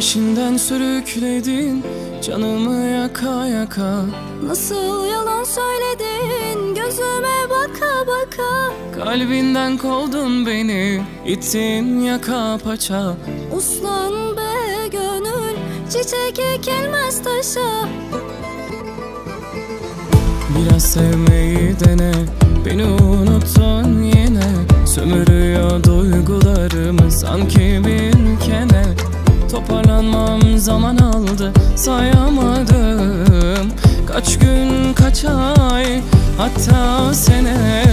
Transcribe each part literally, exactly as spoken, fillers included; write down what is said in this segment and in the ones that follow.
Peşinden sürükledin canımı yaka yaka. Nasıl yalan söyledin gözüme baka baka. Kalbinden kovdun beni, ittin yaka paça. Uslan be gönül, çiçek ekilmez taşa. Biraz sevmeyi dene, beni unuttun yine. Sömürüyor duygularımı sanki bir kene. Toparlanmam zaman aldı, sayamadım. Kaç gün, kaç ay, hatta sene.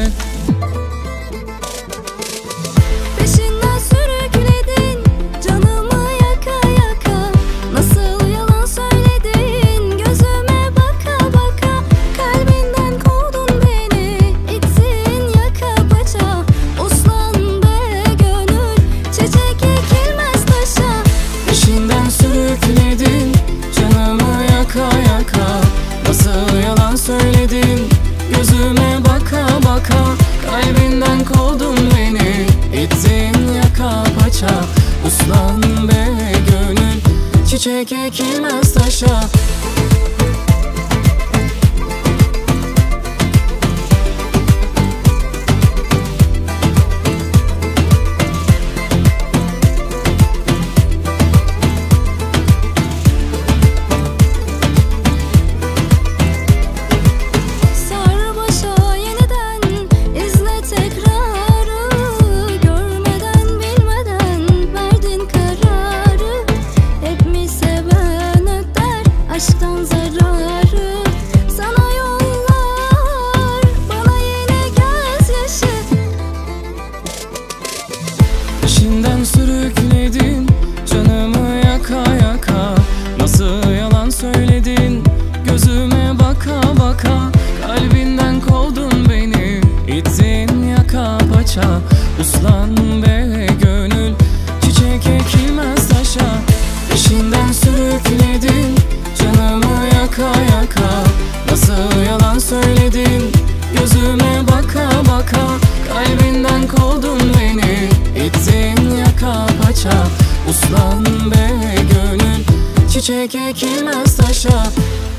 Peşinden sürükledin canımı yaka yaka. Nasıl yalan söyledin gözüme baka baka. Kalbinden kovdun beni, ittin yaka paça. Uslan be gönül, çiçek ekilmez taşa. Peşinden sürükledin canımı yaka yaka. Nasıl yalan söyledin gözüme baka baka. Kalbinden kovdun beni, ittin yaka paça. Uslan be gönül, çiçek ekilmez taşa. Aşktan zararı sana yollar, bana yine gözyaşı. Peşinden sürükledin canımı yaka yaka. Nasıl yalan söyledin gözüme baka baka. Kalbinden kovdun beni, ittin yaka paça. Uslan be gönül, çiçek ekilmez taşa. Peşinden sürükledin canımı yaka yaka. Nasıl yalan söyledin gözüme baka baka. Kalbinden kovdun beni, ittin yaka paça. Uslan be gönül, çiçek ekilmez taşa.